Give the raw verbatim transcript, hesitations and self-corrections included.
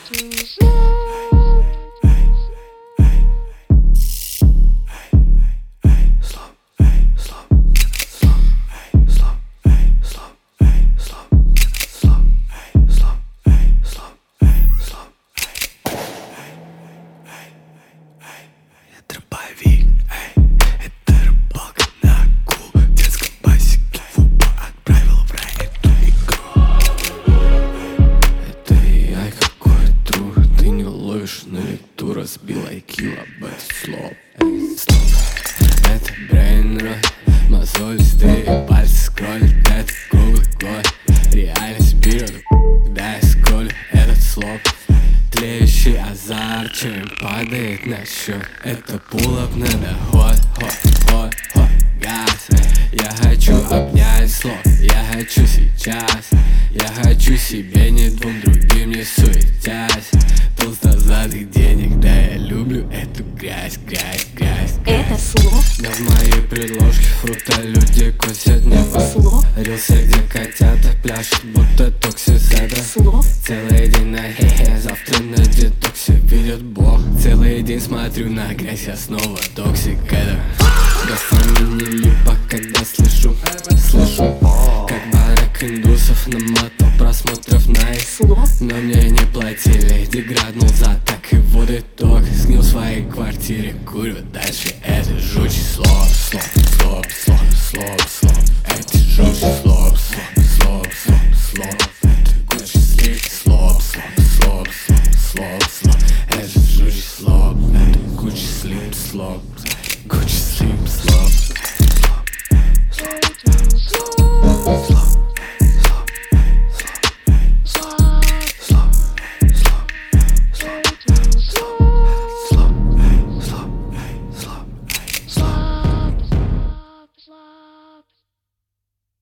ты не знаешь. Дробовик, эй, это рыбалка на акул. В детском басике в упор отправил в рай эту игру. Это я какой тру, ты не ловишь на лету. Разбил ай кью об этот слов. Эй, стоп, это брейн рот, мозолистые пальцы скроллят. Это круглый год, реальность берет, когда я скроллю этот слов. Тлеющий азарт, чем падает на счет. Это пулап на доход, ход, ход, ход, газ. Я хочу обнять слов, я хочу сейчас. Я хочу себе, не двум другим, не суетясь. Толстозадых денег, да я люблю эту грязь, грязь, грязь, грязь. Это слов. Да в моей предложке фрута люди косят небо. Слов. Рился, где котята пляшут, будто токсизатор. Слов. Целый день на хе-хе, завтра на детоксе видит Бог. Целый день смотрю на грязь, я снова токсик. Это дофамин не липа, когда слышу, слышу, как барак индусов намотал просмотров на их. Слов. Но мне не платили, деграднул за так и вот итог. Сгнил в своей квартире, курю дальше. Это жучий слов, слов, слов, слов, слов, слов. Это жучий слов, слов.